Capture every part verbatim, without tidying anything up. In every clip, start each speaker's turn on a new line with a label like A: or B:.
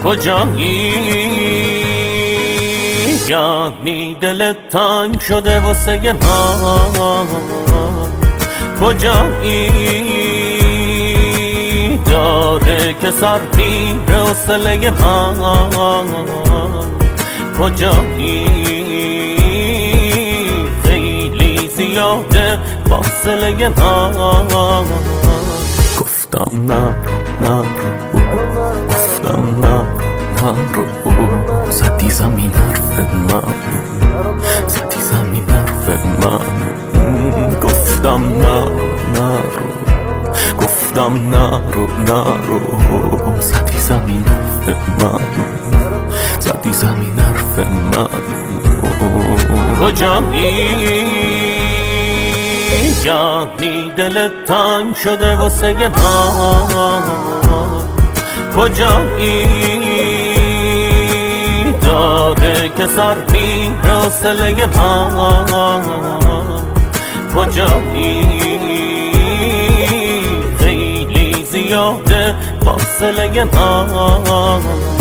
A: کجایی؟ یعنی دلت تنگ شده واسه من. کجایی؟ داره که سر میره حوصله من. کجایی؟ خیلی زیاده فاصله من. گفتم نه نه گفتم نه نه زدی زمین حرف من، زدی زمین حرف من. گفتم نه نه گفتم نه رو نه رو زدی زمین حرف من، زدی زمین حرف من. کجایی؟ یعنی دلت تنگ شده واسه من. کجایی؟ داره که سر میره حوصله من. کجایی؟ خیلی زیاده فاصله من.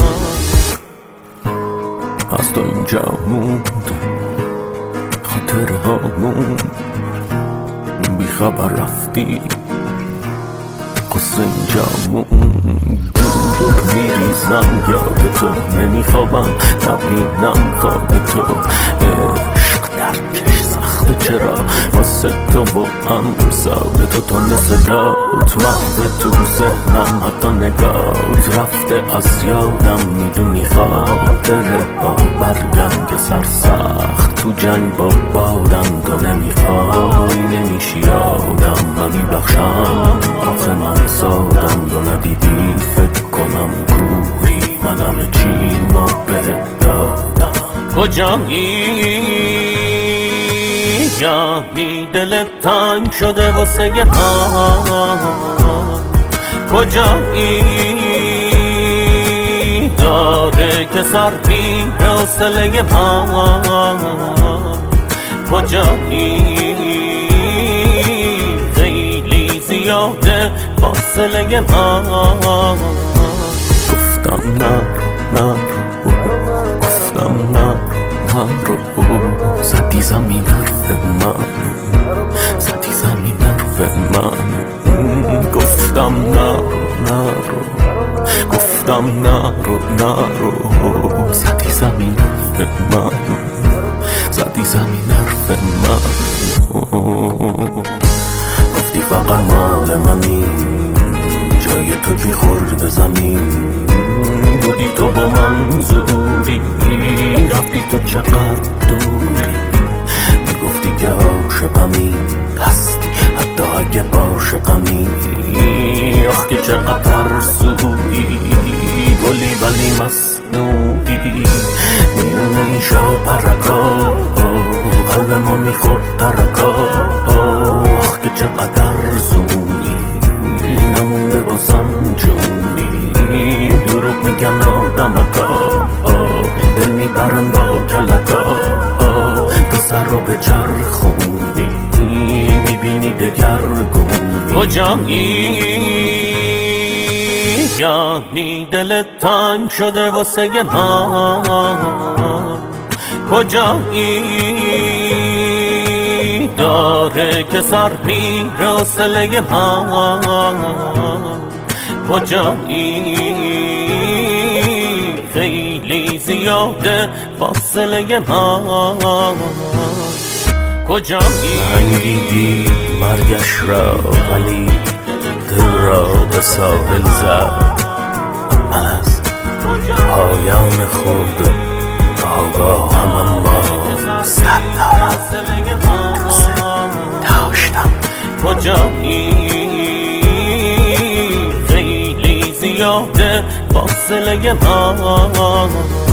A: از تو اینجا موند خاطره ها موند، بی خبر رفتی قصه اینجا موند. دور میریزم یاد تو، نمیخوابم نبینم خواب تو. عشق درکش سخته چرا واسه تو با هم ساده تو. تونه صدات محو تو ذهنم، حتی نگات رفته از یادم. میدونی خاطره با برگم که سرسخت تو جنگ با بادم. تو نمیخوای نمیشی یادم، من میبخشم آخه من سادم. تو ندیدی فکر کنم گوری منم چی ما بهت دادم. کجایی؟ یعنی دلت تنگ شده واسه من. کجایی؟ داره که سر میره حوصله من. کجایی؟ خیلی زیاده فاصله من. گفتم نه نه گفتم نه نه رو زدی زمین حرف من، زدی زمین حرف من. گفتم نه نه رو گفتم نه رو نه رو زدی زمین حرف من، زدی زمین حرف من. گفتی فقط مال منی، جای تو بی خورد زمین. بودی تو با من زوری، رفتی تو چقدر دوری. میگفتی که عاشقمی هستی حتی اگه عاشقمی. آخ که چقدر ترسویی، گلی ولی مصنوعی. میونه این شا پرکا قلب ما میخورد ترکا. آخ که چقدر زونی، نمونده بازم جونی. دروغ میگن آدمکا، دل میبرن با کلکا. تو سر رو به چرخوندی، میبینی دگرگونی. کجایی؟ یعنی دلت تنگ شده واسه من. کجایی؟ داره که سر میره حوصله من. کجایی؟ خیلی زیاده فاصله من. کجایی؟
B: انگیدی مرگش را ولی دل را به ساحل زد. از پایان خود آگاهم اما صد داشتم.
A: کجایی؟ خیلی زیاده فاصله من.